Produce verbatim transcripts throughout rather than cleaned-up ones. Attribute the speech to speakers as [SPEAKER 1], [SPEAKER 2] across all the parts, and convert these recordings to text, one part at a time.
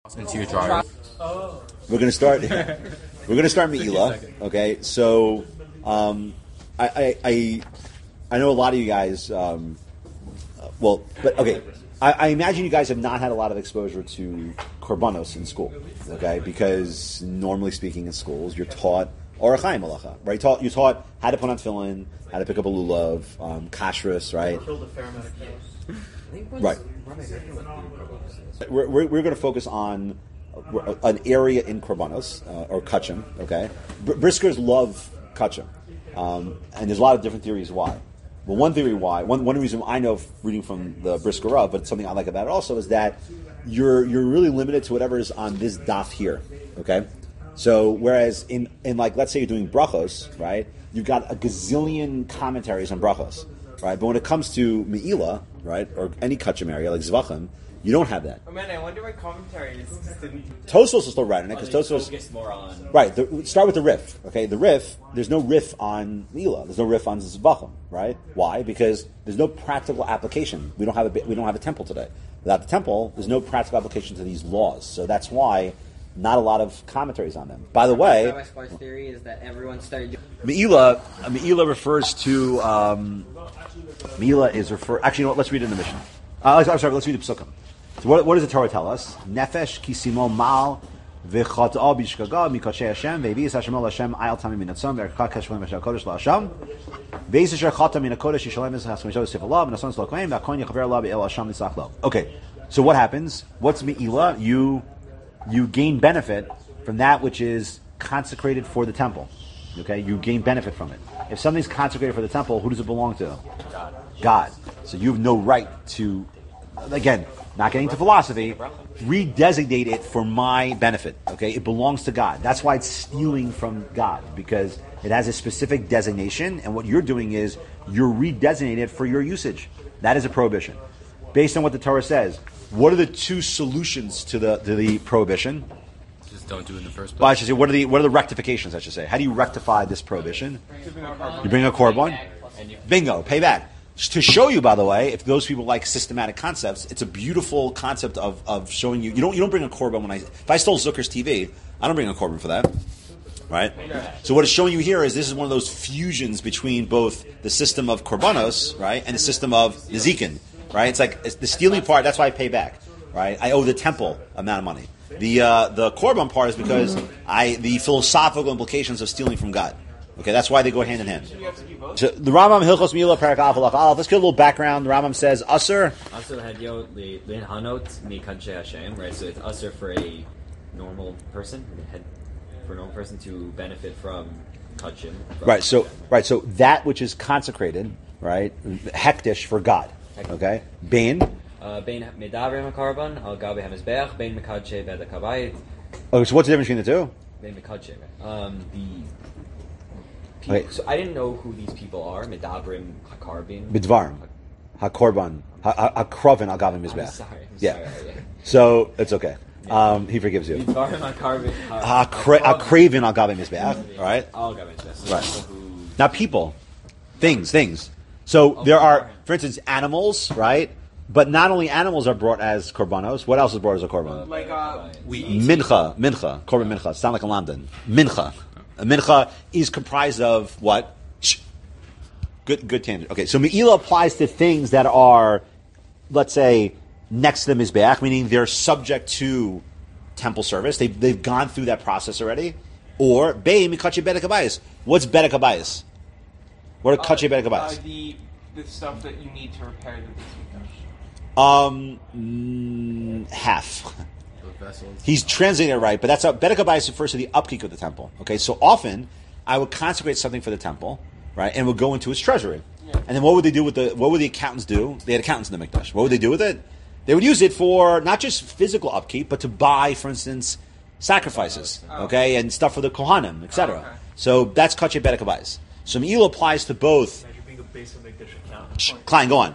[SPEAKER 1] Into your dryer.
[SPEAKER 2] We're going to start. We're going to start Me'ila. Okay, so um, I, I I I know a lot of you guys. Um, uh, well, but okay, I, I imagine you guys have not had a lot of exposure to korbanos in school. Okay, because normally speaking, in schools you're taught Orach Chaim Halacha, right? You're taught, you're taught how to put on tefillin, how to pick up a lulav, um, kashrus, right? Right. We're, we're, we're going to focus on an area in korbanos, uh, or kachim, okay? Br- Briskers love kachim, um, and there's a lot of different theories why. Well, one theory why, one, one reason I know reading from the Brisker Rav, but something I like about it also is that you're you're really limited to whatever is on this daf here, okay? So whereas in, in like, let's say you're doing brachos, right? You've got a gazillion commentaries on brachos, right? But when it comes to Me'ila, right, or any kachim area like Zvachim, you don't have that.
[SPEAKER 3] Oh man, I wonder why commentaries didn't.
[SPEAKER 2] Tosfos will still write on it because Tosfos
[SPEAKER 3] focus more on.
[SPEAKER 2] Right. The, start with the riff. Okay, the riff. There's no riff on Me'ila. There's no riff on Zvachim. Right? Why? Because there's no practical application. We don't have a we don't have a temple today. Without the temple, there's no practical application to these laws. So that's why not a lot of commentaries on them. By the way,
[SPEAKER 3] Rabbi Squad's theory is that everyone started doing.
[SPEAKER 2] Me'ila. Uh, Me'ila refers to um, Me'ila is refer. Actually, you know what? Let's read it in the Mishnah. Uh, I'm sorry. Let's read the Psukim. So what, what does the Torah tell us? Nefesh kisimo mal v'chat'a b'shkaga mikoshe Hashem ve'vis Hashem el Hashem ayal tamim min atzon ve'erka keshvim v'shal kodesh la'Hashem ve'is asher chata min hakodesh yishalem es haskem yishol sif Allah v'nason es l'kohen v'akon yachaver Allah be'el Hashem nisach lo. Okay, so what happens? What's Me'ila? You you gain benefit from that which is consecrated for the temple. Okay, you gain benefit from it. If something's consecrated for the temple, who does it belong to?
[SPEAKER 3] God.
[SPEAKER 2] God. So you have no right to, again, not getting into philosophy, redesignate it for my benefit. Okay, it belongs to God. That's why it's stealing from God, because it has a specific designation, and what you're doing is you're redesignating it for your usage. That is a prohibition. Based on what the Torah says, what are the two solutions to the to the prohibition?
[SPEAKER 1] Just don't do it in the first place.
[SPEAKER 2] Well, I should say, what are the what are the rectifications? I should say, how do you rectify this prohibition? You bring a korban. Bingo, pay back. To show you, by the way, if those people like systematic concepts, it's a beautiful concept of, of showing you. You don't you don't bring a korban when I if I stole Zucker's T V, I don't bring a korban for that, right? So what it's showing you here is this is one of those fusions between both the system of korbanos, right, and the system of nezikin, right? It's like it's the stealing part. That's why I pay back, right? I owe the temple amount of money. The uh, the korban part is because I the philosophical implications of stealing from God. Okay, that's why they go hand in hand. So the Rambam Hilchos Me'ila Parak Aleph Halach Aleph. Let's get a little background. The Rambam says Asur.
[SPEAKER 3] Asur hadyo lehanot mi kadshe Hashem. Right, so it's asur for a normal person, for a normal person to benefit from kachim.
[SPEAKER 2] Right. So right. So that which is consecrated, right, hektish for God. Okay. Bain.
[SPEAKER 3] Bain medavrim hakarban al gabe hamizbeach. Bain mekadshe bedakabayit.
[SPEAKER 2] Oh, so what's the difference between the two?
[SPEAKER 3] Bain mekadshe. Um, the
[SPEAKER 2] Okay.
[SPEAKER 3] So I didn't know who these people are. Medabrim, Hakarbin,
[SPEAKER 2] Bidvarim, Hakorban, Hakrovin, Agavim Mizbech.
[SPEAKER 3] I'm sorry. I'm
[SPEAKER 2] yeah.
[SPEAKER 3] sorry. Yeah.
[SPEAKER 2] So it's okay. Um, he forgives you.
[SPEAKER 3] Bidvarim, Hakarbin,
[SPEAKER 2] Hakravin, Agavim Mizbech. All right.
[SPEAKER 3] All Agavim Mizbech.
[SPEAKER 2] Right. Now, people, things, things. So there are, for instance, animals, right? But not only animals are brought as korbanos. What else is brought as a korban?
[SPEAKER 3] Like uh,
[SPEAKER 1] we eat.
[SPEAKER 2] Mincha, mincha, korban mincha. Sound like a London. Mincha. A mincha is comprised of what? Shh. Good, good tangent. Okay, so Me'ila applies to things that are, let's say, next to the Mizbeach, meaning they're subject to temple service. They've, they've gone through that process already. Or, Bei Mikache Bedek Habayis. What's Bedek Habayis? What are Kache Bedek Habayis?
[SPEAKER 4] Uh, the, the stuff that you need to repair the Beis
[SPEAKER 2] Um, mm, half.
[SPEAKER 1] Vessels.
[SPEAKER 2] He's translating it right, but that's how Bedek Habayis refers to the upkeep of the temple. Okay, so often I would consecrate something for the temple, right, and it would go into its treasury. Yeah. And then what would they do with the? What would the accountants do? They had accountants in the Mikdash. What would they do with it? They would use it for not just physical upkeep, but to buy, for instance, sacrifices,
[SPEAKER 4] oh.
[SPEAKER 2] okay, and stuff for the Kohanim, et cetera.
[SPEAKER 4] Oh, okay.
[SPEAKER 2] So that's Kache Bedek Habayis. So Me'ila applies to both. Shh, Klein, go on.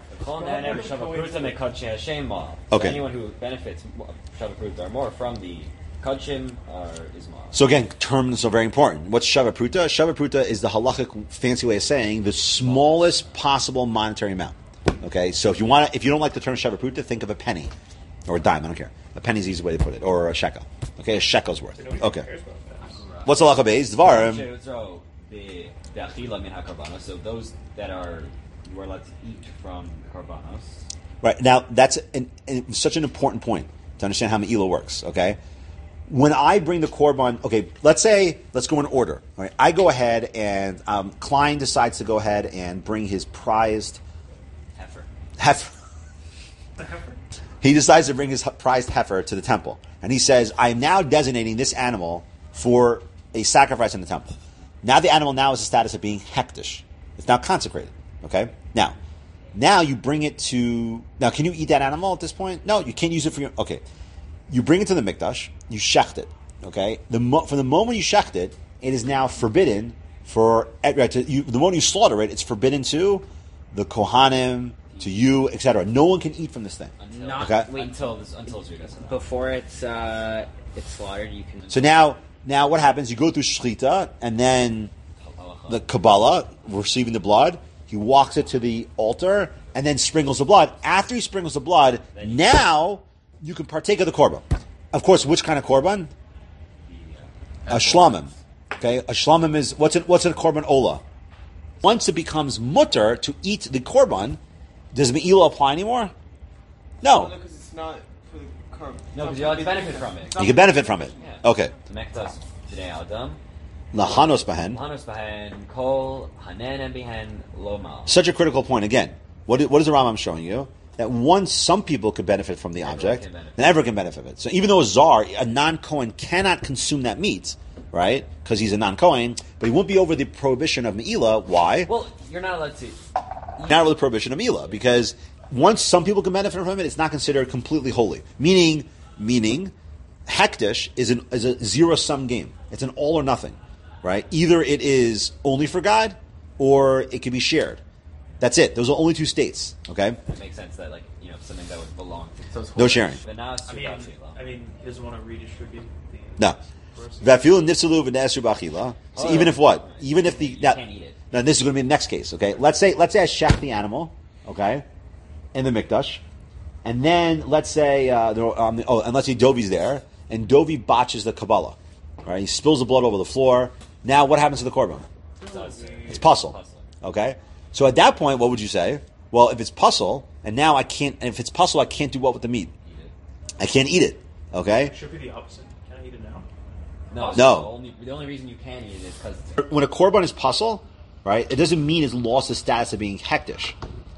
[SPEAKER 2] Okay.
[SPEAKER 3] Anyone who benefits Shavapruta or more from the Kachim or Ismail.
[SPEAKER 2] So again, terms are very important. What's Shavapruta? Shavapruta is the halachic fancy way of saying the smallest possible monetary amount. Okay, so if you want to, if you don't like the term Shavapruta, think of a penny or a dime. I don't care. A penny is the easy way to put it, or a shekel. Okay, a shekel's worth.
[SPEAKER 5] Nobody
[SPEAKER 2] Okay.
[SPEAKER 5] cares about that.
[SPEAKER 2] What's halacha beis? Dvarim.
[SPEAKER 3] So the the achila min hakarbanos. So those that are you are allowed to eat from karbanos.
[SPEAKER 2] Right now, that's an, an, such an important point to understand how Me'ilah works. Okay, when I bring the korban, okay, let's say let's go in order. All right, I go ahead and um, Klein decides to go ahead and bring his prized
[SPEAKER 3] Heifer.
[SPEAKER 2] heifer. He decides to bring his prized heifer to the temple, and he says, "I am now designating this animal for a sacrifice in the temple." Now the animal now has the status of being hektish. It's now consecrated. Okay, now. Now you bring it to... Now, can you eat that animal at this point? No, you can't use it for your... Okay. You bring it to the mikdash, you shecht it, okay? The mo, from the moment you shecht it, it is now forbidden for... Right, to, you, the moment you slaughter it, it's forbidden to the kohanim, to you, et cetera. No one can eat from this thing.
[SPEAKER 3] Not
[SPEAKER 2] Okay.
[SPEAKER 3] wait until this until it's read.
[SPEAKER 6] Before it's uh, it's slaughtered, you can.
[SPEAKER 2] So now, now what happens? You go through shechita, and then the Kabbalah, receiving the blood... He walks it to the altar and then sprinkles the blood. After he sprinkles the blood, now you can partake of the korban. Of course, which kind of korban? A shlamim. Okay, a shlamim is what's it? What's a korban ola? Once it becomes mutter to eat the korban, does me'ilah apply anymore? No,
[SPEAKER 4] No, because it's not for the carb.
[SPEAKER 3] No, because you allowed to benefit from it.
[SPEAKER 2] you can benefit from it.
[SPEAKER 3] Yeah.
[SPEAKER 2] Okay,
[SPEAKER 3] Mektas today Adam.
[SPEAKER 2] lahanos bahen.
[SPEAKER 3] Hanos bahen kol hanen and bihen lomal.
[SPEAKER 2] Such a critical point. Again, what is, what is the Rambam showing you? That once some people could benefit from the
[SPEAKER 3] Everyone
[SPEAKER 2] object,
[SPEAKER 3] can benefit.
[SPEAKER 2] then everyone can benefit from it. So even though a czar, a non-Kohen, cannot consume that meat, right? Because he's a non-Kohen, but he won't be over the prohibition of Me'ilah. Why?
[SPEAKER 3] Well, you're not allowed to.
[SPEAKER 2] Not over the prohibition of Me'ilah, because once some people can benefit from it, it's not considered completely holy. Meaning, meaning, hektish is, an, is a zero-sum game. It's an all or nothing. Right? Either it is only for God, or it can be shared. That's it. Those are only two states. Okay?
[SPEAKER 3] It makes sense that like you know something that would belong to.
[SPEAKER 1] So it's
[SPEAKER 2] No
[SPEAKER 1] holy.
[SPEAKER 2] sharing.
[SPEAKER 3] But now it's
[SPEAKER 5] I mean,
[SPEAKER 3] about
[SPEAKER 5] I mean, he doesn't want to redistribute the.
[SPEAKER 2] No.
[SPEAKER 5] person.
[SPEAKER 2] V'afilu nifsalu v'ne'esu b'achila. So
[SPEAKER 3] Oh,
[SPEAKER 2] even
[SPEAKER 3] yeah.
[SPEAKER 2] if what? Even if the
[SPEAKER 3] You
[SPEAKER 2] now,
[SPEAKER 3] can't eat it.
[SPEAKER 2] now this is going to be the next case. Okay? Let's say let's say I shech the animal. Okay? In the mikdash, and then let's say uh, there, um, oh, and let's say Dovi's there, and Dovi botches the Kabbalah. Right? He spills the blood over the floor. Now what happens to the korban? It's puzzle. Okay? So at that point, what would you say? Well, if it's puzzle, and now I can't, and if it's puzzle, I can't do what with the meat? I can't eat it. Okay?
[SPEAKER 5] It should be the opposite. Can I eat it now?
[SPEAKER 3] No,
[SPEAKER 2] No.
[SPEAKER 3] The only, the only reason you can eat it is because it's
[SPEAKER 2] When a korban is puzzle, right, it doesn't mean it's lost the status of being hektish.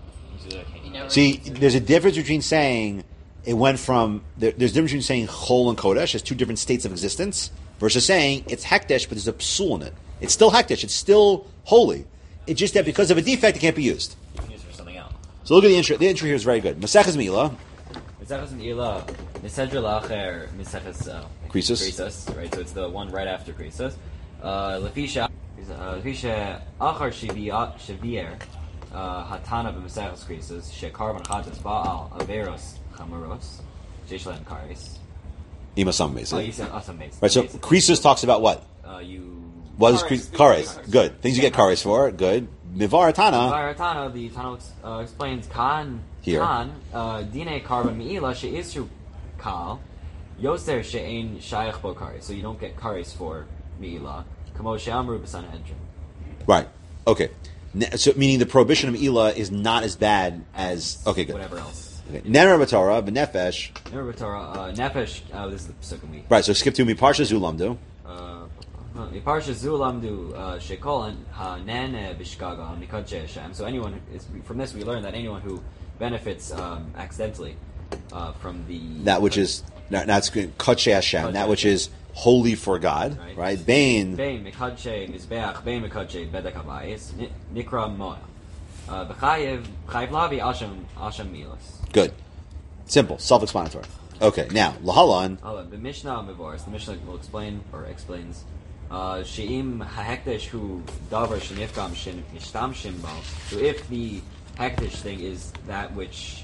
[SPEAKER 2] See, there's a difference between saying it went from, there, there's a difference between saying chol and kodesh as two different states of existence, versus saying it's hektish, but there's a psul in it. It's still hektish, it's still holy. It's just that because of a defect, it can't be used.
[SPEAKER 3] you can use it for something else.
[SPEAKER 2] So look at the intro. The intro here is very good. Maseches Milah,
[SPEAKER 3] Mitzachas Me'ilah, Misedra Lacher, Mitzachas uh,
[SPEAKER 2] Krisus.
[SPEAKER 3] Krisus, right? So it's the one right after Krisus. Uh, Lefisha, uh, Lefisha Achar Shavier, Hatana b'Mitzachas Krisus, Shekar Chadas Baal Averos Chamaros, Jeshalem Karis.
[SPEAKER 2] Imasam
[SPEAKER 3] Oh,
[SPEAKER 2] basically.
[SPEAKER 3] you said awesome base.
[SPEAKER 2] Right, so Krisus talks about what?
[SPEAKER 3] Uh, you.
[SPEAKER 2] What is
[SPEAKER 4] Kares.
[SPEAKER 2] Kares? Kares. Good. Things you get Kares for. Good. Mivar Tana.
[SPEAKER 3] Tana, the Tana uh, explains Khan
[SPEAKER 2] Here.
[SPEAKER 3] Khan uh, Dine Karban Me'ilah she'isru Kal Yoser she'ein Shayach bo Kares. So you don't get Kares for Me'ilah. Kamo she'amru b'Sanhedrin.
[SPEAKER 2] Right. Okay. Ne- So meaning the prohibition of Elah is not as bad as okay. Good.
[SPEAKER 3] Whatever else.
[SPEAKER 2] Nemer b'Torah b'nefesh.
[SPEAKER 3] Remember Torah uh, Nefesh. Uh, this is the second week.
[SPEAKER 2] Right. So skip to me. Parsha Zulamdu.
[SPEAKER 3] Uh, Parsha Zulamdu Shekol and Hanen Bishkaga Mikad Hashem. So anyone who is from this we learn that anyone who benefits um, accidentally uh, from the
[SPEAKER 2] That which is that- that's Kadshe Hashem. That which is holy for God.
[SPEAKER 3] Right.
[SPEAKER 2] Right. Bain.
[SPEAKER 3] Bein Mikadche Mizbeach Bein Mikadche Bedek Habayis Nikra Moa B'chayev Chayev Lavi Asham Asham Milas.
[SPEAKER 2] Good. Simple. Self-explanatory. Okay. Now Lahalan.
[SPEAKER 3] Oh, the Mishnah Mivoris. The Mishnah will explain or explains. Uh, She'im hahekdesh hu davar shenifgam shin mishtam shinbo. So if the hekdesh thing is that which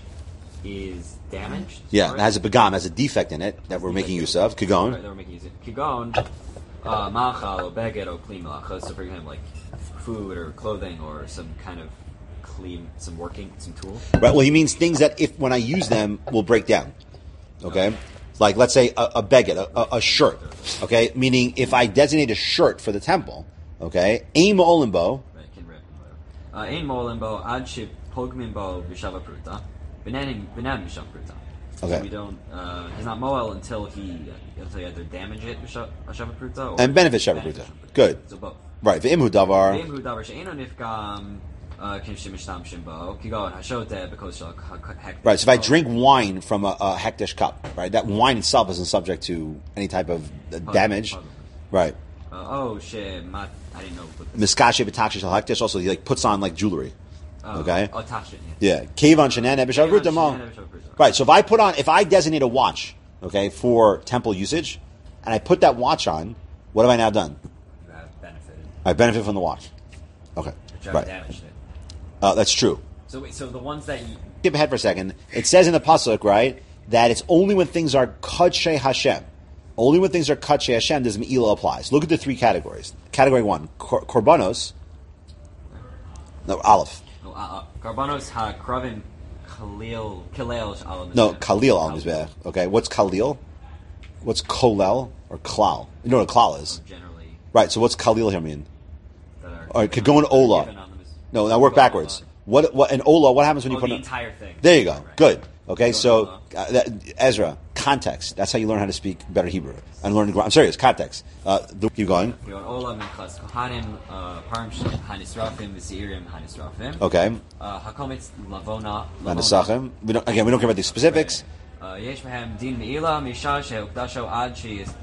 [SPEAKER 3] is damaged,
[SPEAKER 2] Yeah.
[SPEAKER 3] sorry,
[SPEAKER 2] It has a begam, has a defect in it that we're making use of.
[SPEAKER 3] Right,
[SPEAKER 2] Kagon.
[SPEAKER 3] that we're making use of. Kigon, uh, machal or beged or kli malacha. So for example, like food or clothing or some kind of clean, some working, some tool.
[SPEAKER 2] Right. Well, he means things that if when I use them will break down. Okay. like let's say a, a beged, a, a, a shirt, okay? Meaning, if I designate a shirt for the temple, okay, ein mo'olim bo,
[SPEAKER 3] ein mo'olim bo ad shepogmin bo b'shava pruta, b'nanim b'nanim b'shava pruta.
[SPEAKER 2] Okay.
[SPEAKER 3] So we don't. Uh, he's not moel until he until he either damage it b'shava pruta or
[SPEAKER 2] and benefit shava pruta. Good.
[SPEAKER 3] So both.
[SPEAKER 2] Right. V'imhu davar.
[SPEAKER 3] V'imhu davar she'eno nifgam kim shemishtamshim bo kigon hashoteh because shal hekdesh.
[SPEAKER 2] Right. So if I drink wine from a, a hekdesh cup, right, that wine itself isn't subject to any type of uh, damage. Right.
[SPEAKER 3] Uh, oh shit! I didn't know.
[SPEAKER 2] Miskashe b'takshe shal hekdesh. Also, he like puts on like jewelry.
[SPEAKER 3] Oh,
[SPEAKER 2] okay.
[SPEAKER 3] Oh, tachshin.
[SPEAKER 2] Yeah. Kevan shenan b'shava pruta mo. Right, so if I put on, if I designate a watch, okay, for temple usage, and I put that watch on, what have I now done?
[SPEAKER 3] You have benefited.
[SPEAKER 2] I benefit from the watch. Okay,
[SPEAKER 3] Which I
[SPEAKER 2] right.
[SPEAKER 3] damaged it.
[SPEAKER 2] Uh, that's true.
[SPEAKER 3] So wait, so the ones that you...
[SPEAKER 2] Skip ahead for a second. It says in the pasuk, right, that it's only when things are kadshe Hashem. Only when things are kadshe Hashem does me'ila applies. Look at the three categories. Category one, kor- korbanos. No, aleph.
[SPEAKER 3] Oh, uh, uh, Karbanos ha-kravim kalil, kalil al
[SPEAKER 2] No, kalil al mizbeach. Okay, what's kalil? What's kolel or klal? You know what a klal is,
[SPEAKER 3] generally
[SPEAKER 2] right? So what's kalil here mean?
[SPEAKER 3] that are...
[SPEAKER 2] All right, could go in ola.
[SPEAKER 3] given on the mis-
[SPEAKER 2] No, now work backwards. What what an ola? What happens when you
[SPEAKER 3] Oh,
[SPEAKER 2] put
[SPEAKER 3] the
[SPEAKER 2] an,
[SPEAKER 3] entire thing.
[SPEAKER 2] There you go.
[SPEAKER 3] Right.
[SPEAKER 2] Good. Okay,
[SPEAKER 3] Go
[SPEAKER 2] so
[SPEAKER 3] on,
[SPEAKER 2] uh, that, Ezra, context. That's how you learn how to speak better Hebrew and learn. I'm serious. Context. Uh, the, keep going.
[SPEAKER 3] You're on ola minchas kohanim, uh, parim hanisrafim, v'seirim hanisrafim.
[SPEAKER 2] Okay.
[SPEAKER 3] Uh, hakomitz lavona.
[SPEAKER 2] Manasachim. We don't, again, we don't care about the specifics.
[SPEAKER 3] Uh, yesh behem din me'ila misha she'ukdasho ad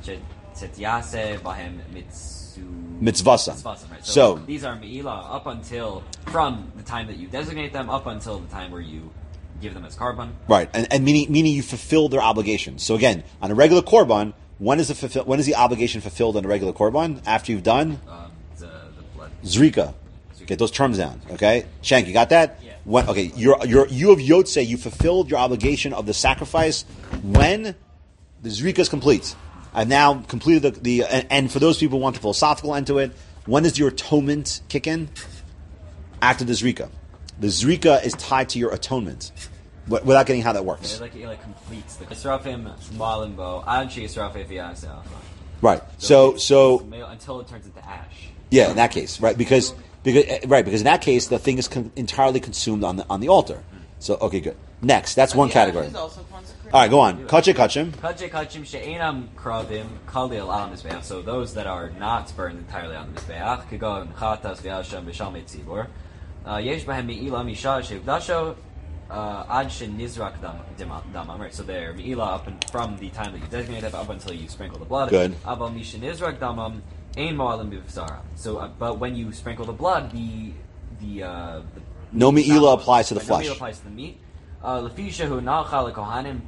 [SPEAKER 3] she'tetyase bahem mitzu...
[SPEAKER 2] Mitzvasa.
[SPEAKER 3] Mitzvasa, right. So,
[SPEAKER 2] So
[SPEAKER 3] these are me'ila up until, from the time that you designate them, up until the time where you give them as korban.
[SPEAKER 2] right, and, and meaning meaning you fulfill their obligations. So again, on a regular korban, when is the fulfill, when is the obligation fulfilled on a regular korban? After you've done
[SPEAKER 3] Um, the, the blood.
[SPEAKER 2] zrika. Get those terms down. Okay, Shank, you got that?
[SPEAKER 3] Yeah.
[SPEAKER 2] When, okay, you're you're you have Yotze. You fulfilled your obligation of the sacrifice when the zrika is complete. I've now completed the, the and, and for those people who want the philosophical end to it, when does your atonement kick in? After the zrika. The zrika is tied to your atonement, w- without getting how that works.
[SPEAKER 3] It like, it like completes the Yisrafim malimbo ad she Yisrafim v'yaseh.
[SPEAKER 2] Right. So so
[SPEAKER 3] until it turns into ash.
[SPEAKER 2] yeah, in that case, right? Because because eh, right because in that case the thing is con- entirely consumed on the on the altar. So okay, good. Next, that's one category.
[SPEAKER 4] Is also consecrated.
[SPEAKER 2] All right, go on. Kache kachim.
[SPEAKER 3] Kachim kachim she'enam kravim kalil al mizbeach. So those that are not burned entirely on the mizbeach, kigon chatas v'yasham b'shalmei tzibur. Yesh b'hem me'ila misha she'ukdasho ad she'nizrak damam. Right. So they're me'ila up and from the time that you designate it up until you sprinkle the blood.
[SPEAKER 2] Good.
[SPEAKER 3] Aval misha nizrak damam ein mo'alim b'v'sara. So, uh, but when you sprinkle the blood, the the, uh, the
[SPEAKER 2] No me'ila applies to the
[SPEAKER 3] no
[SPEAKER 2] flesh.
[SPEAKER 3] me'ila applies to the meat. Lefi shehu na'achal lekohanim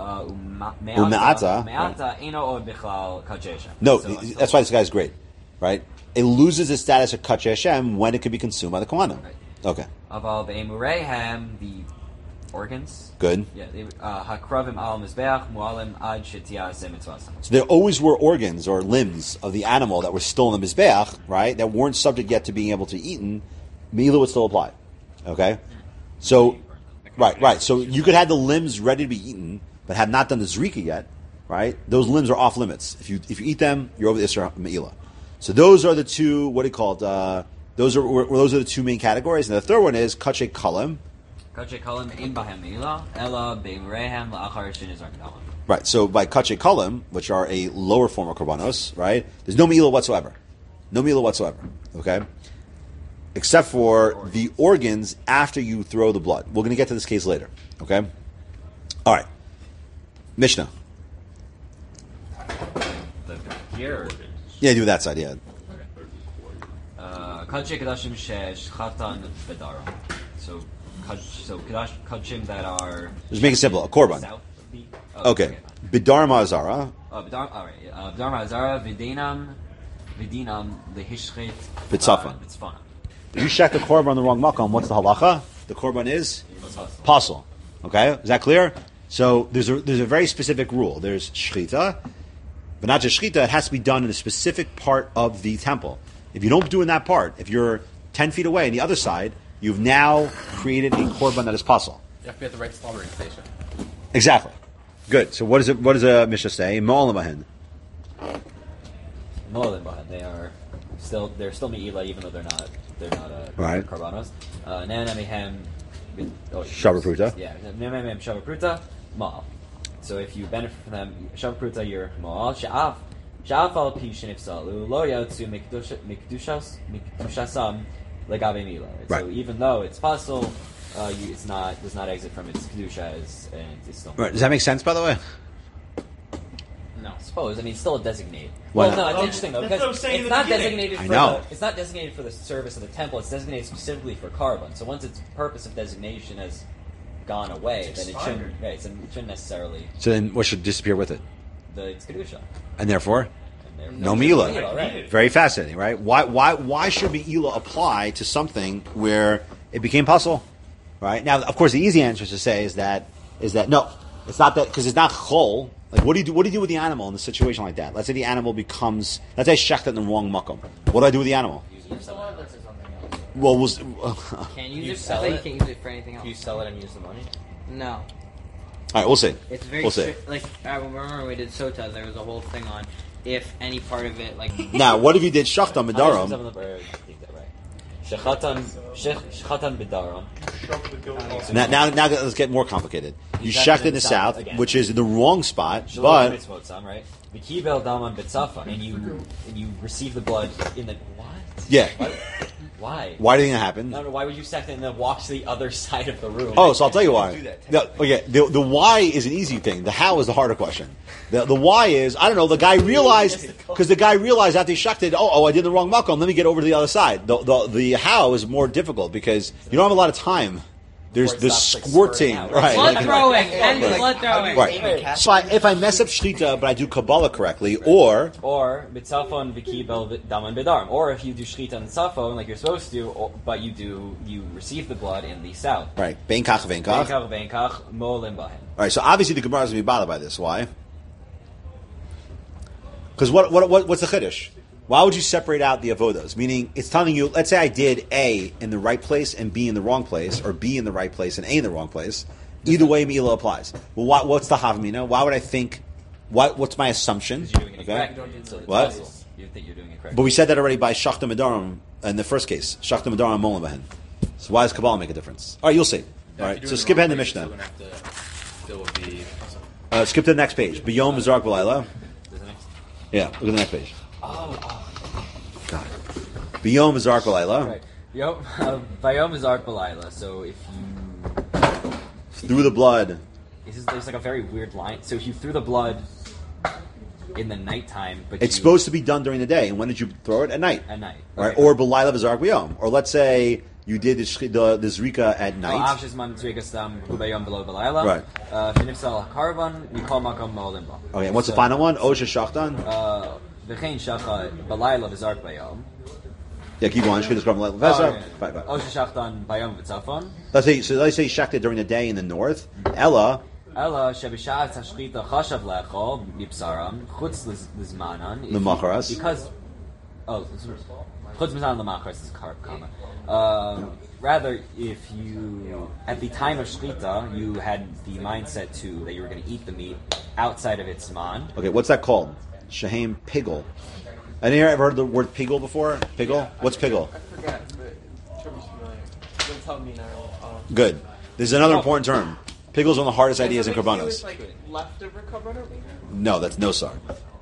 [SPEAKER 2] U'me'ata.
[SPEAKER 3] me'ata eno od bichlal kacheshem.
[SPEAKER 2] No,
[SPEAKER 3] So until-
[SPEAKER 2] that's why this guy's great, right? It loses its status of Kache Hashem when it could be consumed by the Kohanim.
[SPEAKER 3] Right.
[SPEAKER 2] Okay,
[SPEAKER 3] Aval be'emurehem, the organs.
[SPEAKER 2] good.
[SPEAKER 3] Yeah, they, uh, hakravim al mizbeach mualim ad shetiyaseh mitzvasam.
[SPEAKER 2] So there always were organs or limbs of the animal that were still in the Mizbeach, right, that weren't subject yet to being able to be eaten. Me'ila would still apply. Okay? So, right, right. So you could have the limbs ready to be eaten, but have not done the Zrika yet, right? Those limbs are off limits. If you if you eat them, you're over the Isra Me'ila. So those are the two, what do you call it? Uh, those are well, those are the two main categories. And the third one is Kache Kalim.
[SPEAKER 3] Kache kalim in bahem me'ila ela be'emurehem la'achar shenizrak damam.
[SPEAKER 2] Right, so by Kache Kalim, which are a lower form of Korbanos, right, there's no Me'ila whatsoever. No Me'ila whatsoever, okay? Except for the organs after you throw the blood. We're going to get to this case later, okay? All right. Mishnah.
[SPEAKER 3] The here.
[SPEAKER 2] Yeah, do that side, yeah.
[SPEAKER 3] Uh, Kache kadashim shechatan bedara. So, kach- so kadash kachim that are
[SPEAKER 2] Just make it simple, a korban.
[SPEAKER 3] south of the. Oh,
[SPEAKER 2] Okay. Bidar Ma'azara,
[SPEAKER 3] Uh, B'dar, all right. Uh, B'dar Ma'azara v'dinam v'dinam lehishchet
[SPEAKER 2] B'tzafan.
[SPEAKER 3] b'tzfana.
[SPEAKER 2] if you check the korban on the wrong makom, what's the halacha? The korban is pasul. Okay, is that clear? So there's a there's a very specific rule. There's shchita, but not just shchita. It has to be done in a specific part of the temple. If you don't do in that part, if you're ten feet away on the other side, you've now created a korban that is pasul.
[SPEAKER 1] You have to be at the right slaughtering station.
[SPEAKER 2] Exactly. Good. So what does it? What does a Mishnah say? Mo'olim bahen.
[SPEAKER 3] Mo'olim bahen. They are still they're still me'ila even though they're not they're not uh,
[SPEAKER 2] Right.
[SPEAKER 3] karbanos. Uh, Nana mehem. Oh,
[SPEAKER 2] Shavapruta.
[SPEAKER 3] Yeah. Nana mehem shavapruta ma'al. So if you benefit from them, shavapruta you're ma'al. Sha'af sha'af al pi shenifsalu lo yatsu mikdushas mikdushasam legabe mila.
[SPEAKER 2] Right.
[SPEAKER 3] So even though it's possible. Uh, you, it's not does not exit from its kedusha as and it's still
[SPEAKER 2] Right. Does that make sense? By the way.
[SPEAKER 3] no. I suppose I mean it's still a designate.
[SPEAKER 2] Why
[SPEAKER 3] well,
[SPEAKER 2] not?
[SPEAKER 3] no, it's
[SPEAKER 5] Oh,
[SPEAKER 3] interesting though
[SPEAKER 5] that's what I
[SPEAKER 3] because
[SPEAKER 5] was saying in
[SPEAKER 3] it's
[SPEAKER 5] the
[SPEAKER 3] not
[SPEAKER 5] beginning.
[SPEAKER 3] designated. For
[SPEAKER 2] I know.
[SPEAKER 3] The, it's not designated for the service of the temple. It's designated specifically for carbon. So once its purpose of designation has gone away,
[SPEAKER 5] It's
[SPEAKER 3] then it
[SPEAKER 5] expired.
[SPEAKER 3] shouldn't. Right, so it shouldn't necessarily
[SPEAKER 2] So then, what should disappear with it?
[SPEAKER 3] the its kedusha.
[SPEAKER 2] And therefore,
[SPEAKER 3] And there-
[SPEAKER 2] no mila.
[SPEAKER 3] Mila, right?
[SPEAKER 2] Very fascinating, right? Why? Why? Why should Me'ila apply to something where it became puzzle? Right now, of course, the easy answer to say is that is that no, it's not that because it's not chol. Like, what do you do? What do you do with the animal in a situation like that? Let's say the animal becomes. Let's say I shecht it in the wrong makom. What do I do with the animal? Well, was all
[SPEAKER 6] Can't use
[SPEAKER 7] You
[SPEAKER 6] it.
[SPEAKER 7] sell
[SPEAKER 6] I think
[SPEAKER 7] it?
[SPEAKER 6] you can't use it for anything else.
[SPEAKER 7] Do you sell it and use the money?
[SPEAKER 6] No,
[SPEAKER 2] right. We'll see.
[SPEAKER 6] it's very
[SPEAKER 2] We'll see.
[SPEAKER 6] strict. Like I remember when we did Sota, there was a whole thing on if any part of it, like
[SPEAKER 2] Now, what if you did shachtam
[SPEAKER 3] How
[SPEAKER 2] medarom?
[SPEAKER 3] much is of the- uh, take that right. Shechatan shech- shechatan bidaron.
[SPEAKER 5] Shove the goat off.
[SPEAKER 2] Now, now, now, let's get more complicated. You
[SPEAKER 3] You
[SPEAKER 2] shecht
[SPEAKER 3] shecht
[SPEAKER 2] it in the south,
[SPEAKER 3] again.
[SPEAKER 2] which is in the wrong spot,
[SPEAKER 3] Shalom
[SPEAKER 2] but
[SPEAKER 3] mitzvot, son, right? Vikibel daman bitzafa, and you and you receive the blood in the what?
[SPEAKER 2] yeah.
[SPEAKER 3] What? Why?
[SPEAKER 2] Why do you think that happened?
[SPEAKER 3] No, no, why would you saect it and then walk to the other side of the room?
[SPEAKER 2] Oh, so I'll tell you why.
[SPEAKER 7] do that,
[SPEAKER 2] No, okay, the, the why is an easy thing. The how is the harder question. The, the why is, I don't know, the guy realized, because the guy realized after he shucked it, oh, oh, I did the wrong makom, let me get over to the other side. The, the, the how is more difficult because you don't have a lot of time. There's
[SPEAKER 3] Before it
[SPEAKER 2] the
[SPEAKER 3] stops, like,
[SPEAKER 2] squirting,
[SPEAKER 3] spurting out.
[SPEAKER 2] right?
[SPEAKER 6] blood
[SPEAKER 2] like-
[SPEAKER 6] throwing and
[SPEAKER 7] like-
[SPEAKER 6] blood throwing.
[SPEAKER 2] Right. So I, if I mess up shlita, but I do Kabbalah correctly, or
[SPEAKER 3] Or bitzafon vikibel daman bidarm. Or if you do shlita and safon like you're supposed to, or, but you do you receive the blood in the south.
[SPEAKER 2] right, bein kach vein kach.
[SPEAKER 3] Benkach benkach molim bahen.
[SPEAKER 2] All right, so obviously the Gemara is going to be bothered by this. Why? Because what, what, what, what's the chiddush? Why would you separate out the avodas? Meaning, it's telling you, let's say I did A in the right place and B in the wrong place, or B in the right place and A in the wrong place. Either way, Mila applies. Well, what, what's the havmina? Why would I think? What, what's my assumption?
[SPEAKER 3] You're doing it
[SPEAKER 2] Okay.
[SPEAKER 3] correct. So it's
[SPEAKER 2] What?
[SPEAKER 3] possible. You think you're doing it correct.
[SPEAKER 2] But we said that already by Shachta Medarim in the first case. Shachta Medarim Molim Bahen. So why does Kabbalah make a difference? All right, you'll see. All right, so skip ahead to the Mishnah.
[SPEAKER 1] Still gonna have to deal with the.
[SPEAKER 2] Uh, skip to the next page. B'yom Zark B'layla.
[SPEAKER 3] There's the next-
[SPEAKER 2] Yeah, look at the next page.
[SPEAKER 3] Oh, oh.
[SPEAKER 2] God. B'yom Zark B'layla.
[SPEAKER 3] Right. Yo, uh, Vayom is Ark Balayla, so if you
[SPEAKER 2] Through the blood.
[SPEAKER 3] This is, there's like a very weird line. So if you threw the blood in the nighttime, but
[SPEAKER 2] It's
[SPEAKER 3] you,
[SPEAKER 2] supposed to be done during the day. And when did you throw it? At night.
[SPEAKER 3] at night,
[SPEAKER 2] Right?
[SPEAKER 3] Okay.
[SPEAKER 2] Or B'layla V'zark B'yom. Or let's say you did the, shri- the, the Zrika at
[SPEAKER 3] Oh,
[SPEAKER 2] night.
[SPEAKER 3] Avshis man tzrigastam hubayom below Balayla.
[SPEAKER 2] Right.
[SPEAKER 3] Uh, Shenifsal Karvan Mikol Makom Molim Ba.
[SPEAKER 2] Okay, and what's the
[SPEAKER 3] So,
[SPEAKER 2] final one? Osha Shachtan?
[SPEAKER 3] Uh, V'chein Shacha Balayla V'zark Bayom.
[SPEAKER 2] Yeah, keep going. Shkid Describe
[SPEAKER 3] Oh,
[SPEAKER 2] V'zark.
[SPEAKER 3] yeah.
[SPEAKER 2] Right, right.
[SPEAKER 3] Osha Shachtan Bayom V'tzafon.
[SPEAKER 2] Let's say, so let's say Shachta during the day in the north. Ella,
[SPEAKER 3] Ella shebishat hashchita chashav lechol mipsaram chutz lizmanan. If you-
[SPEAKER 2] L'macharas.
[SPEAKER 3] Because oh, chutz lizmanan l'macharas is a comma. Um, rather, if you at the time of shchita you had the mindset to that you were going to eat the meat outside of its man.
[SPEAKER 2] okay, what's that called? Shahem Pigel. Any ever heard the word pigel before? Pigel? What's pigel?
[SPEAKER 4] I forgot, but Trevor's familiar. Don't tell me now. Um,
[SPEAKER 2] Good. There's another
[SPEAKER 4] Oh.
[SPEAKER 2] important term. Pigel's one of the hardest ideas in
[SPEAKER 4] does that make
[SPEAKER 2] Karbanos.
[SPEAKER 4] sense, like leftover carbonara?
[SPEAKER 2] No, that's no sar.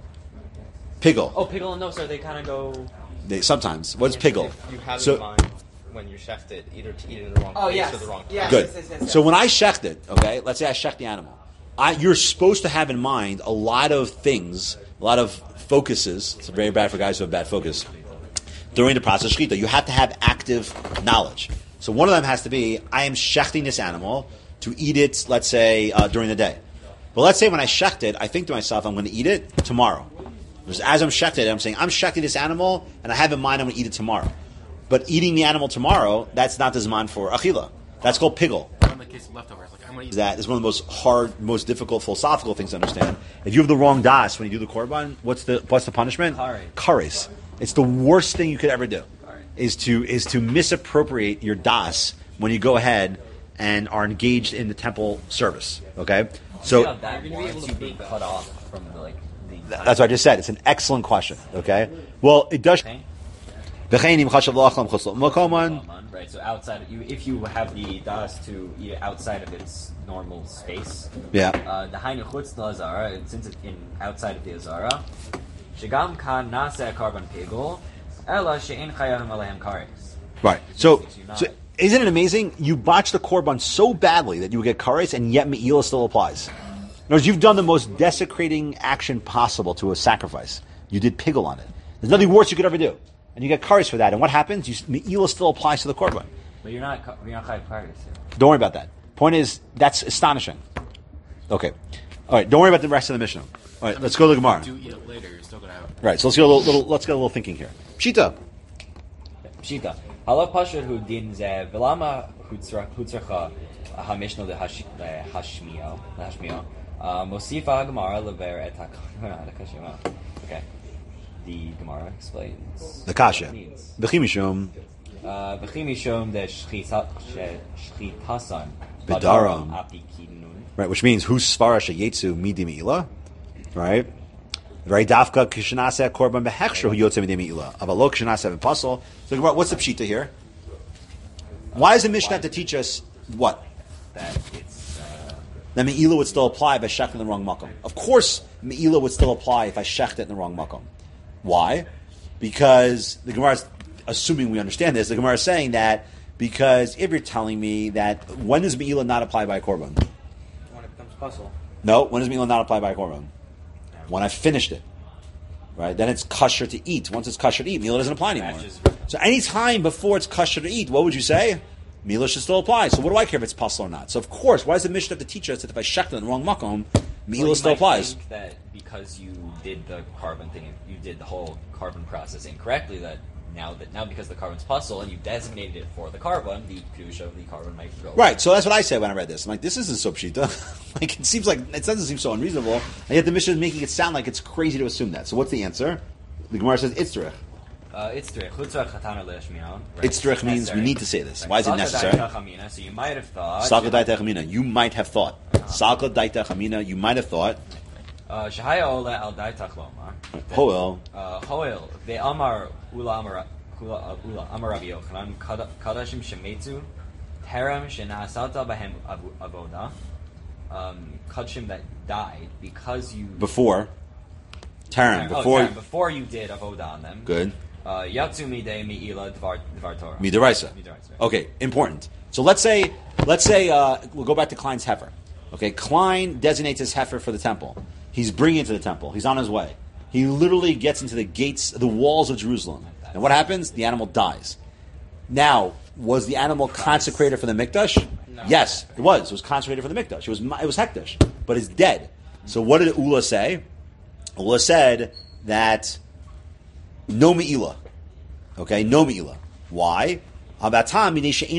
[SPEAKER 2] Pigel.
[SPEAKER 3] Oh, pickle and no, sir. They kind of go.
[SPEAKER 2] They, sometimes. What's pigel?
[SPEAKER 7] If you have
[SPEAKER 2] So-
[SPEAKER 7] in mind when you chefed it, either to eat it in the wrong
[SPEAKER 4] Oh,
[SPEAKER 7] place
[SPEAKER 4] yes.
[SPEAKER 7] or the wrong
[SPEAKER 4] Yes.
[SPEAKER 2] Good.
[SPEAKER 4] yes, yes, yes.
[SPEAKER 2] So when I shecht it, okay, let's say I shecht the animal. I, you're supposed to have in mind a lot of things, a lot of focuses. It's very bad for guys who have bad focus. During the process of shechita, you have to have active knowledge. So one of them has to be, I am shechting this animal to eat it, let's say, uh, during the day. But let's say when I shecht it, I think to myself, I'm going to eat it tomorrow. Because as I'm shechting it, I'm saying, I'm shechting this animal, and I have in mind I'm going to eat it tomorrow. But eating the animal tomorrow, that's not the zman for achila. That's called pigel.
[SPEAKER 1] In the case of leftovers, like I'm gonna eat
[SPEAKER 2] Is that is one of the most hard, most difficult philosophical things to understand. If you have the wrong das when you do the korban, what's the what's the punishment?
[SPEAKER 3] Kare.
[SPEAKER 2] Kares. It's the worst thing you could ever do.
[SPEAKER 3] Kare.
[SPEAKER 2] Is to is to misappropriate your das when you go ahead and are engaged in the temple service. Okay. So
[SPEAKER 3] Yeah, that warrants you being cut off from the, like the.
[SPEAKER 2] that's what I just said. It's an excellent question. Okay. Well, it does.
[SPEAKER 3] Okay.
[SPEAKER 2] Right.
[SPEAKER 3] Right. So outside, of you, if you have the das to eat it outside of its normal space.
[SPEAKER 2] Yeah.
[SPEAKER 3] Uh, the hainu chutz lazara, and since it's in outside of the azara, shegam kan nase carbon pigol, ela she'en chayavim alehem kares.
[SPEAKER 2] Right. So, so isn't it amazing? You botched the korban so badly that you would get kares, and yet me'ila still applies. In other words, you've done the most desecrating action possible to a sacrifice. You did piggle on it. There's nothing worse you could ever do. And you get kares for that. And what happens? You, me'ila still applies to the korban.
[SPEAKER 3] But you're not you're not chayav kares here.
[SPEAKER 2] Don't worry about that. Point is, that's astonishing. Okay. All right. Don't worry about the rest of the Mishnah. All right. Let's go to the Gemara.
[SPEAKER 1] Do eat it later. You're still gonna have.
[SPEAKER 2] Right. So let's get a little, little let's get a little thinking here. Pshita.
[SPEAKER 3] Pshita. Hala pashut hu din ze velama hutzracha hamishno lehashmiyo lehashmiyo mosifa Gemara lever et hakashima. Okay. The Gemara explains
[SPEAKER 2] The kasha.
[SPEAKER 3] what it means.
[SPEAKER 2] B'chimishum.
[SPEAKER 3] B'chimishum de shchitasan
[SPEAKER 2] B'daram.
[SPEAKER 3] apikinun.
[SPEAKER 2] Right, which means who's svara sheyetzu midi me'ila, right? Right, dafka kishanase korban behechsher who yotze midi me'ila. Avalo kishanase v'pasol. So what's the pshita here? Why does the Mishnah have to teach us what?
[SPEAKER 3] That it's uh,
[SPEAKER 2] That me'ila would still apply if I shecht in the wrong makom. Of course, me'ila would still apply if I shecht it in the wrong makom. Why? Because the Gemara is assuming we understand this. The Gemara is saying that because if you're telling me that when does me'ila not apply by a korban?
[SPEAKER 6] When it becomes puzzle.
[SPEAKER 2] No, when does me'ila not apply by a korban? When I finished it. Right? Then it's kosher to eat. Once it's kosher to eat, me'ila doesn't apply anymore. So any time before it's kosher to eat, what would you say? Me'ila should still apply. So what do I care if it's puzzle or not? So of course, why does the Mishnah have to teach us that if I shecht it in the wrong makom, me'ila
[SPEAKER 3] well, you
[SPEAKER 2] still
[SPEAKER 3] might
[SPEAKER 2] applies?
[SPEAKER 3] Think that because you did the carbon thing, you did the whole carbon process incorrectly. That now that now because the carbon's puzzle and you designated it for the carbon, the kedusha of the carbon might go.
[SPEAKER 2] Right, so that's what I said when I read this. I'm like, this isn't so pshita. Like, it seems like, it doesn't seem so unreasonable, and yet the Mishnah is making it sound like it's crazy to assume that. So what's the answer? The Gemara says, itzrich.
[SPEAKER 3] Uh, Itzrich. Chutzah chatana leishmion.
[SPEAKER 2] Itzrich means we need to say this. Why is it necessary?
[SPEAKER 3] So you might have thought.
[SPEAKER 2] Salka daita chamina. You might have thought. Salka daita chamina. You might have thought.
[SPEAKER 3] Shahaya ola al daitach lomar.
[SPEAKER 2] Hoel.
[SPEAKER 3] Hoel. Ve'amar ula amar ula ula amar Rabbi Yochanan kadashim shemetzu terem shenasata bahem avoda. Kadashim that died because you
[SPEAKER 2] Before. Taram.
[SPEAKER 3] Oh,
[SPEAKER 2] Before.
[SPEAKER 3] Taram, before you did avoda on them.
[SPEAKER 2] Good.
[SPEAKER 3] Yatsu midei mi'ila dvar dvar Torah.
[SPEAKER 2] Midaraisa.
[SPEAKER 3] Midaraisa.
[SPEAKER 2] Okay, important. So let's say, let's say, uh, we'll go back to Klein's heifer. Okay, Klein designates his heifer for the temple. He's bringing it to the temple. He's on his way. He literally gets into the gates, the walls of Jerusalem. And what happens? The animal dies. Now, was the animal consecrated for the mikdash?
[SPEAKER 6] No.
[SPEAKER 2] Yes, it was. It was consecrated for the mikdash. It was it was hekdash, but it's dead. So what did Ula say? Ula said that no me'ila. Okay, no me'ila. Why? I'll tell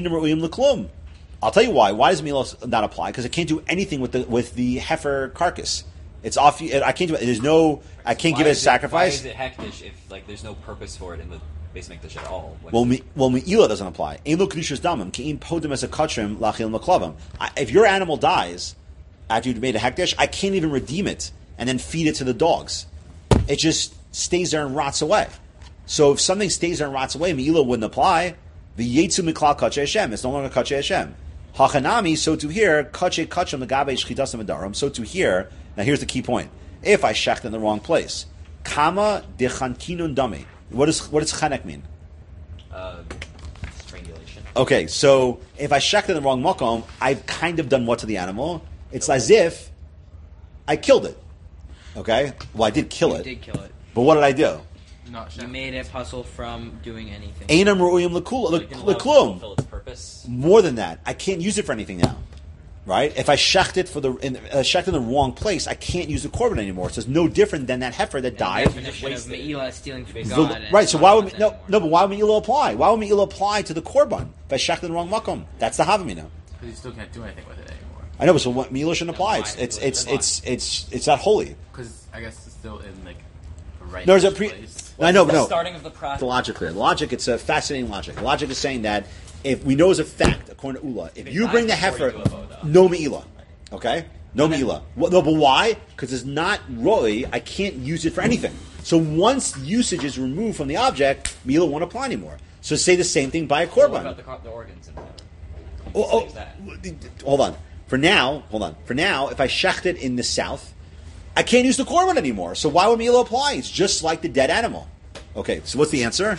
[SPEAKER 2] you why. Why does me'ila not apply? Because it can't do anything with the with the heifer carcass. It's off. I can't do it. There's no. I can't
[SPEAKER 3] Why
[SPEAKER 2] give it a
[SPEAKER 3] is
[SPEAKER 2] sacrifice.
[SPEAKER 3] Why is it hektish if like there's no purpose for it in the base mikdash at all? When
[SPEAKER 2] Well, me, well, me'ila doesn't apply. Ein lo kedushas damim ke'im podim as a kachrim lachil maklavim. If your animal dies after you've made a hekdesh, I can't even redeem it and then feed it to the dogs. It just stays there and rots away. So if something stays there and rots away, me'ila wouldn't apply. The yetzu miklal kachay Hashem. It's no longer kachay Hashem. Hachanami, so to here, kachay kachim legabe shchitasam adarim. So to here. Now here's the key point. If I shecht in the wrong place, kama dechankinun dami. What does what does chanek mean?
[SPEAKER 3] uh, strangulation.
[SPEAKER 2] Okay, so if I shecht in the wrong makom, I've kind of done what to the animal? It's as if I killed it. Okay? Well, I did kill
[SPEAKER 6] You
[SPEAKER 2] it.
[SPEAKER 6] did kill it.
[SPEAKER 2] But what did I do?
[SPEAKER 1] Not
[SPEAKER 6] You
[SPEAKER 1] chef.
[SPEAKER 6] made it puzzle from doing anything.
[SPEAKER 2] Einam ru'uyim
[SPEAKER 3] So
[SPEAKER 2] lekul-
[SPEAKER 3] you
[SPEAKER 2] le-
[SPEAKER 3] can allow it to
[SPEAKER 2] leklum.
[SPEAKER 3] fulfill its purpose.
[SPEAKER 2] More than that, I can't use it for anything now. Right? If I shecht it for the in, uh, shecht in the wrong place, I can't use the korban anymore. So it's no different than that heifer that died.
[SPEAKER 6] Definition of
[SPEAKER 3] wasted.
[SPEAKER 6] Me'ila is stealing from
[SPEAKER 3] The-
[SPEAKER 6] God. and
[SPEAKER 2] Right, so
[SPEAKER 6] it's
[SPEAKER 2] why
[SPEAKER 6] not
[SPEAKER 2] would
[SPEAKER 6] that
[SPEAKER 2] no
[SPEAKER 6] anymore.
[SPEAKER 2] no? But why would me'ila apply? Why would me'ila apply to the korban if I shecht in the wrong makom? That's the havamina.
[SPEAKER 1] Because you still can't do anything with it anymore.
[SPEAKER 2] I know, but so what me'ila shouldn't apply?
[SPEAKER 3] why?
[SPEAKER 2] It's it's
[SPEAKER 3] Then
[SPEAKER 2] it's
[SPEAKER 3] why?
[SPEAKER 2] it's it's it's not holy.
[SPEAKER 1] Because I guess it's still in like the right
[SPEAKER 2] No, there's a pre-
[SPEAKER 1] place.
[SPEAKER 2] I know, but
[SPEAKER 3] the
[SPEAKER 2] no.
[SPEAKER 3] starting of the process.
[SPEAKER 2] The logic here. The logic, it's a fascinating logic. The logic is saying that if we know as a fact, according to Ula, if
[SPEAKER 3] it
[SPEAKER 2] you bring the
[SPEAKER 3] dies before
[SPEAKER 2] heifer,
[SPEAKER 3] you do a voda.
[SPEAKER 2] no me'ila. Okay? No Mila. Well, no, but why? Because it's not Roy. I can't use it for anything. So once usage is removed from the object, Mila won't apply anymore. So say the same thing by a
[SPEAKER 3] What
[SPEAKER 2] korban.
[SPEAKER 3] about the, car- the organs and whatever?
[SPEAKER 2] Oh,
[SPEAKER 3] Saves that.
[SPEAKER 2] oh, hold on. For now, hold on. For now, if I shecht it in the south, I can't use the korban anymore. So why would Mila apply? It's just like the dead animal. Okay, so what's the answer?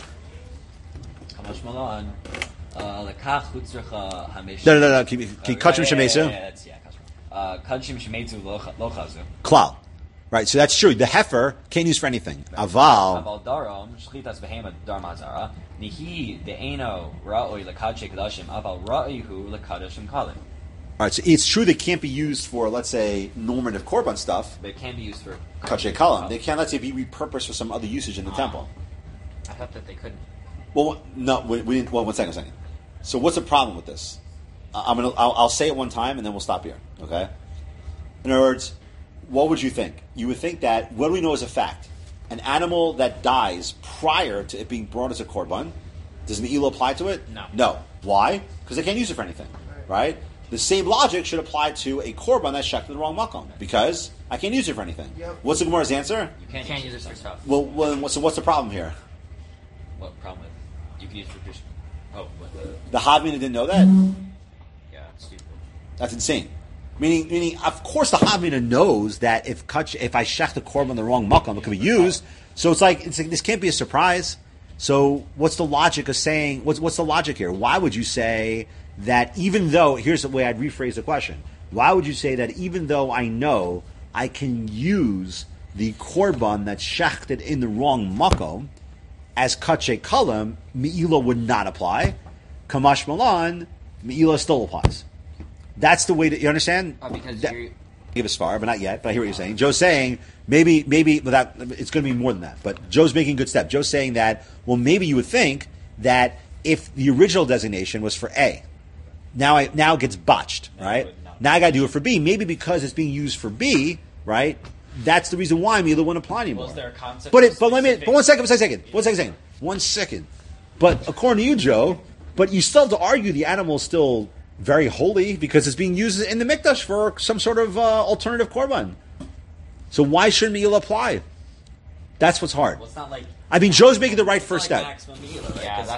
[SPEAKER 3] Kamash Malan. Uh, lekach hutzrecha hamesh.
[SPEAKER 2] No, no, no, no. Can you, can you
[SPEAKER 3] Uh,
[SPEAKER 2] kachim
[SPEAKER 3] yeah, yeah,
[SPEAKER 2] shemesu?
[SPEAKER 3] yeah, yeah, that's- yeah, kachim. Uh, kachim shemesu lo lo chazu.
[SPEAKER 2] Klal. Right, so that's true. The heifer can't use for anything. Aval.
[SPEAKER 3] Aval darom shchitas behema dar mazara nihi de'eno ra'oi lekadshei kadashim aval ra'ihu lekadashim kalim.
[SPEAKER 2] All right, so it's true they can't be used for, let's say, normative korban stuff.
[SPEAKER 3] But it can be used for
[SPEAKER 2] Kachei kalam. They can, let's say, be repurposed for some other usage in the temple.
[SPEAKER 3] I thought that they couldn't.
[SPEAKER 2] Well, no, we, we didn't. Well, one second, one second. So, what's the problem with this? Uh, I'm gonna. I'll, I'll say it one time, and then we'll stop here. Okay. In other words, what would you think? You would think that what do we know as a fact? An animal that dies prior to it being brought as a korban, does Me'ila apply to it?
[SPEAKER 3] No.
[SPEAKER 2] No. Why? Because they can't use it for anything, right? The same logic should apply to a korban that's shecht in the wrong makom, because I can't use it for anything.
[SPEAKER 8] Yep.
[SPEAKER 2] What's the Gemara's answer?
[SPEAKER 3] You can't,
[SPEAKER 6] Can't
[SPEAKER 3] use
[SPEAKER 6] use
[SPEAKER 3] it
[SPEAKER 6] it for stuff.
[SPEAKER 2] Well, well, so what's the problem here?
[SPEAKER 3] What problem with it? You can use it for just. Oh, what the?
[SPEAKER 2] The Havmina didn't know that.
[SPEAKER 3] Yeah, it's stupid.
[SPEAKER 2] That's insane. Meaning, meaning, of course, the Havmina knows that if kach, if I shech the korban the wrong makom, it can be used. So it's like, it's like this can't be a surprise. So what's the logic of saying? What's what's the logic here? Why would you say that even though? Here's the way I'd rephrase the question. Why would you say that even though I know I can use the korban that's shechted in the wrong makom as kachei kalam, Me'ila would not apply. Kamash malan, Me'ila still applies. That's the way that you understand.
[SPEAKER 6] Oh, because
[SPEAKER 2] That-
[SPEAKER 6] you're,
[SPEAKER 2] give us far, but not yet. But I hear what you're saying. Joe's saying maybe, maybe without it's going to be more than that. But Joe's making a good step. Joe's saying that well, maybe you would think that if the original designation was for A, now I now it gets botched, right? Now I got to do it for B. Maybe because it's being used for B, right? That's the reason why Me'ila wouldn't apply anymore.
[SPEAKER 7] Was there a concept?
[SPEAKER 2] But
[SPEAKER 7] of
[SPEAKER 2] it, but let me,
[SPEAKER 7] specific-
[SPEAKER 2] but one second, one second, one second, second, one second. But according to you, Joe, but you still have to argue the animal is still very holy because it's being used in the mikdash for some sort of uh, alternative korban. So why shouldn't Me'ila apply? That's what's hard.
[SPEAKER 3] Well, it's not like.
[SPEAKER 2] I mean, Joe's making the right
[SPEAKER 3] it's not
[SPEAKER 2] first
[SPEAKER 3] like
[SPEAKER 2] step.
[SPEAKER 3] maximum Me'ila, right?
[SPEAKER 7] Yeah,
[SPEAKER 3] 'Cause
[SPEAKER 7] that's